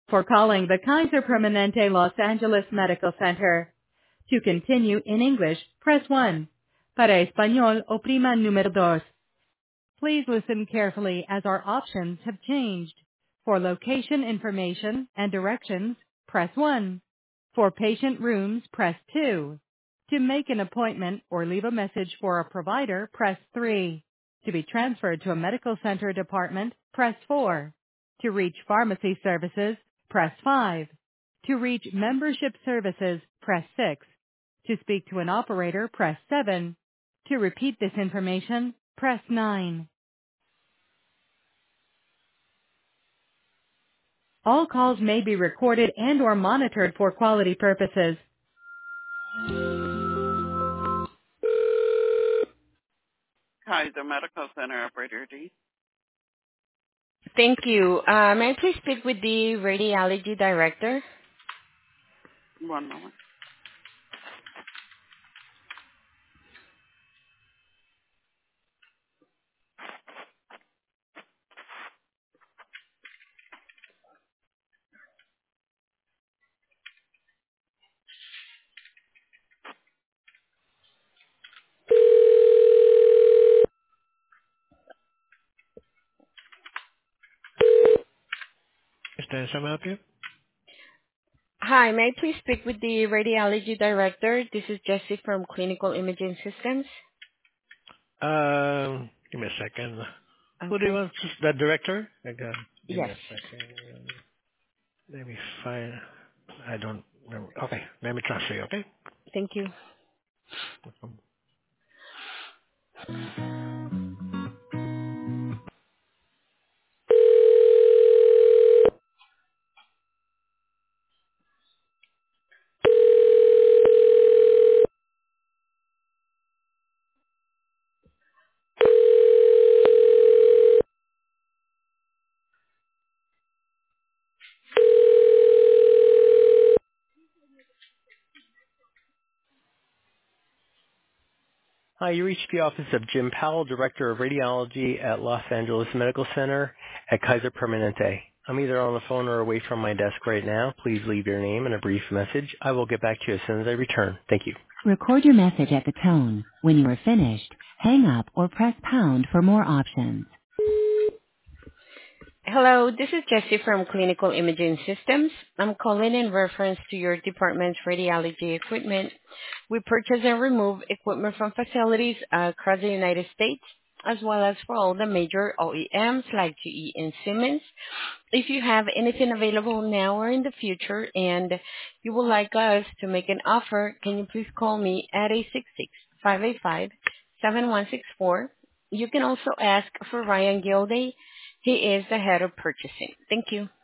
for calling the Kaiser Permanente Los Angeles Medical Center. To continue in English, press 1. Para español, oprima número dos. Please listen carefully as our options have changed. For location information and directions, press 1. For patient rooms, press 2. To make an appointment or leave a message for a provider, press 3. To be transferred to a medical center department, press 4. To reach pharmacy services, press 5. To reach membership services, press 6. To speak to an operator, press 7. To repeat this information, press 9. All calls may be recorded and or monitored for quality purposes. Kaiser Medical Center Operator D. Thank you. May I please speak with the radiology director? One moment. Is there some help you? Hi, may I please speak with the radiology director? This is Jessie from Clinical Imaging Systems. Give me a second. Who do you Okay. want? The director? Give me Yes. a second. Let me find. I don't remember. Okay, let me transfer you. Okay. Thank you. Hi, you reached the office of Jim Powell, Director of Radiology at Los Angeles Medical Center at Kaiser Permanente. I'm either on the phone or away from my desk right now. Please leave your name and a brief message. I will get back to you as soon as I return. Thank you. Record your message at the tone. When you are finished, hang up or press pound for more options. Hello, this is Jessie from Clinical Imaging Systems. I'm calling in reference to your department's radiology equipment. We purchase and remove equipment from facilities across the United States, as well as for all the major OEMs like GE and Siemens. If you have anything available now or in the future and you would like us to make an offer, can you please call me at 866-585-7164. You can also ask for Ryan Gilday. He is the head of purchasing. Thank you.